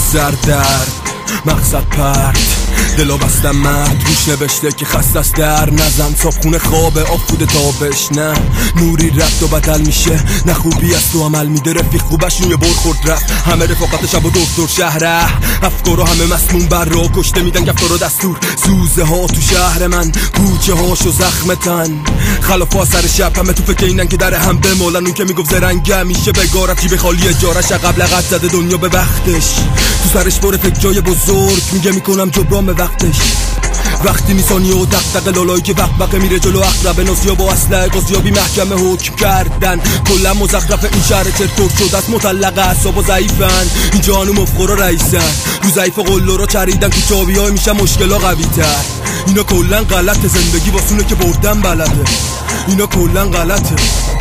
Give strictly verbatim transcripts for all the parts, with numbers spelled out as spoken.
سردرد مقصد پرد دلو بستم مرد روش نوشته که خسته است در نزن صابخونه خوابه آفوده تابش نه نوری رفت و بدل میشه نه خوبی از تو عمل میده رفیق خوبش روی بر خورد رفت همه رفاقت شب و دکتر شهره افکارو همه مسموم بر را کشته میدن گفتار و دستور سوزه ها تو شهر من کوچه هاشو زخم تن خلافا سر شب همه تو فکر اینن که در هم بمالن اون که میگفت زرنگ همیشه بگارت جیب خالی جارش قبل قد زده دنیا به وقتش تو سرش باره فکر جای بزرگ میگه میکنم جبران به وقتش وقتی میسانی و دقدق لالایی که وقت بقه میره جلو اقربه نازیا با اسلحه قاضیابی محکمه حکم کردن کلا مزخرف این شهر چرتوک شده است مطلقه اعصاب و ضعیفن اینجا هنو مفخورا رئیسن رو ضعیف قلو رو چریدن تو چابی های میشن مشکلا قوی تر اینا کلا غلطه زندگی واسونه که بردن بلده اینا کلا غلطه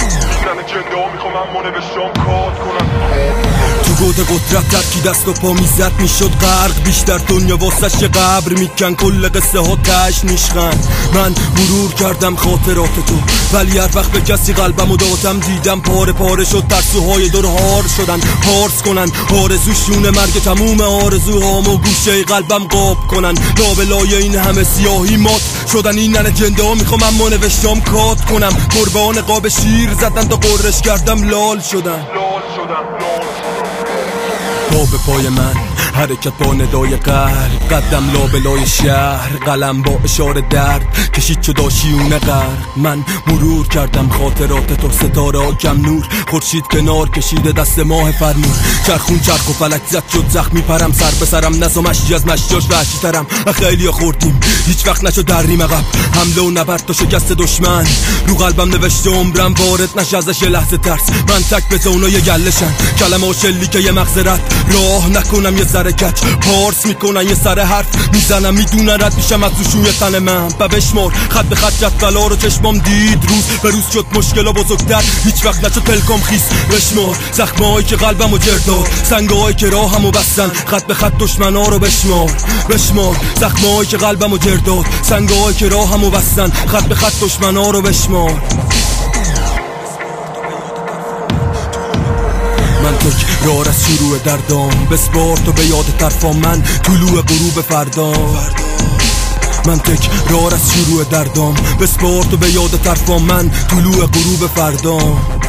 تو گود قدرت ترکی دست و پا میزد میشد غرق بیشتر دنیا واسش یه قبر میکن کل قصه ها تش نیشخن من مرور کردم خاطرات تو ولی هر وقت به کسی قلبم و دادم دیدم پاره پاره شد ترسوهای دور هار شدن پارس کنن آرزوشون مرگ تموم آرزوهام و گوشه قلبم قاب کنن لابلای این همه سیاهی مات شدن این ننه جنده ها میخوام اما نوشتم کات کنم قربان قاب شیر زدن تا قرش کردم لال شدن پا به پای من حرکت با ندای قلب قدم لابلای شهر قلم با اشاره درد کشید چو داشیونه غرق من مرور کردم خاطرات تو ستاره کم نور خورشید کنار کشیده دست ماه فرمون چرخون چرخ و فلک زد شد زخمی پرم سر به سرم نزا مشی از مشیاش وحشی ترم خیلی خوردیم هیچ وقت نشد دریم عقب حمله و نبرد تا شکست دشمن رو قلبم نوشته عمرم وارد نشه ازش یه لحظه ترس من تک به زونای یه گلشن کلمه و شلی که یه مغزرت راه نکنم یه ذره کچ پارس میکنن یه سر حرف میزنم میدونن رد میشم از روشوی تن من و بشمار خط به خط جدولا رو چشمام دید روز به روز شد مشکلا بزرگتر هیچ وقت نشد پلکام خیس بشمار زخمهایی که قلبمو جر داد سنگهایی که راهمو بستن خط به خط دشمنا رو بشمار بشمار زخمهایی که قلبمو جر داد سنگهایی که راهمو بستن خط به خط دشمنا رو بشمار من تکرار از شروع دردام بسپار تو به یاد طرفام من طلوع غروب فردا من تکرار از شروع دردام بسپار تو به یاد طرفام من طلوع غروب فردا